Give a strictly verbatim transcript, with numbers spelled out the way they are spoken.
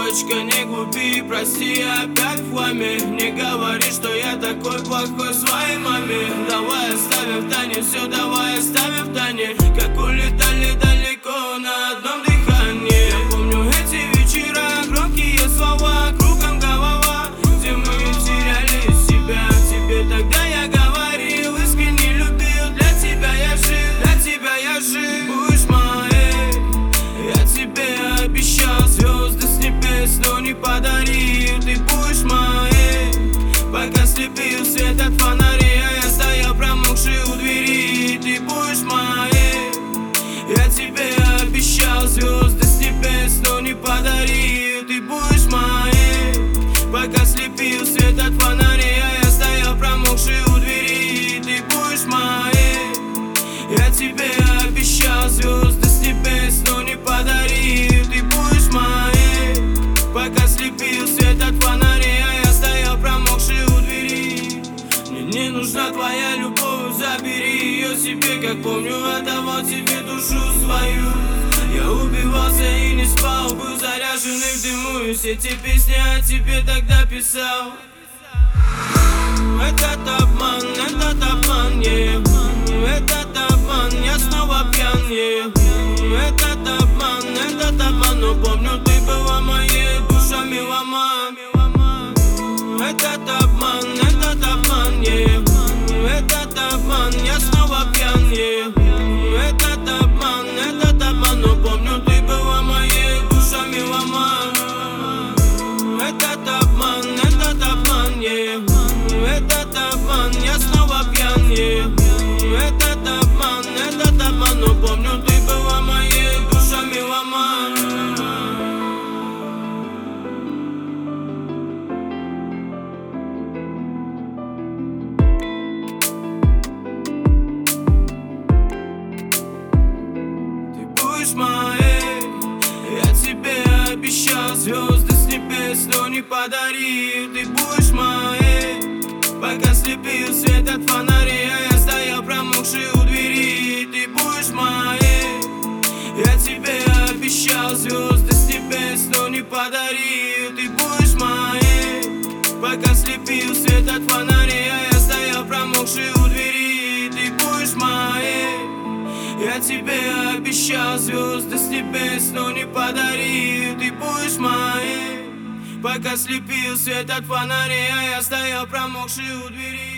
девочка, не глупи, прости, я опять в хламе. Не говори, что я такой плохой своей маме. Давай оставим в тайне все, давай оставим в тайне. Как улетали далеко на одном дыхании. Я помню эти вечера, громкие слова, кругом голова, где мы теряли себя. Тебе тогда я говорил, искренне любил, для тебя я жил, для тебя я жил. Будешь моей, я тебе обещал звезды с небес, но не подарил. Ты будешь моей, пока слепил свет от фонаря, я стоял промокший у двери. Ты будешь моей, я тебе обещал звезды с небес, но не подарил. Ты будешь моей, пока слепил свет от фонаря, я стоял промокший у двери. Ты будешь моей, я тебе обещал звезды с небес, но не подарил. Ты будешь моей, пока слепил свет от фонаря, я стоял промокший у двери. Мне не нужна твоя любовь, забери ее себе, как помню, отдавал тебе душу свою. Я убивался и не спал, был заряженный в дыму, и все эти песни о тебе тогда писал. Этот обман, этот обман, yeah. Этот обман, я снова пьян, yeah. Этот обман, этот обман, но помню, ты была моей, душа меломан. Этот обман, этот обман, yeah. Этот обман, я снова пьян, yeah. Этот обман, этот обман, но помню, ты была моей, душа меломан. Этот обман, этот обман, yeah. Этот обман, я снова пьян, yeah. Этот обман, этот обман, но помню, ты была моей, душа меломан. Моей, я тебе обещал звезды с небес, но не подарил. Ты будешь моей, пока слепил свет от фонаря, я стоял промокший у двери. Ты будешь моей, я тебе обещал звезды с небес, но не подарил. Ты будешь моей, пока слепил свет от фонаря, я стоял промокший у двери. Ты будешь моей, я тебе обещал звезды с небес, но не подарил. Ты будешь моей, пока слепил свет от фонаря, я стоял промокший у двери.